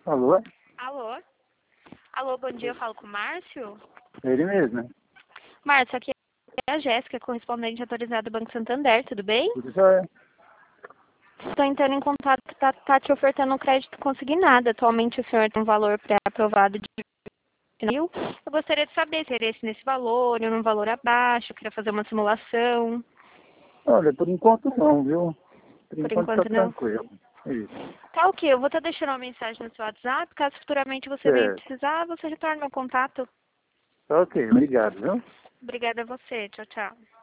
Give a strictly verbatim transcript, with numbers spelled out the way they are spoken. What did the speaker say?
Alô? Alô? Alô, bom dia, eu falo com o Márcio? Ele mesmo, né? Márcio, aqui é a Jéssica, correspondente autorizada do Banco Santander, tudo bem? Tudo jóia. Estou entrando em contato que tá, tá te ofertando um crédito consignado. Atualmente o senhor tem um valor pré-aprovado de mil. Eu gostaria de saber se era esse nesse valor ou num valor abaixo, eu queria fazer uma simulação. Olha, por enquanto não, viu? Por Por enquanto tá enquanto não. tranquilo. Isso. Tá ok, eu vou estar deixando uma mensagem no seu WhatsApp, caso futuramente você venha Certo. precisar, você retorne meu contato. Tá ok, obrigado, viu? Obrigada a você, tchau, tchau.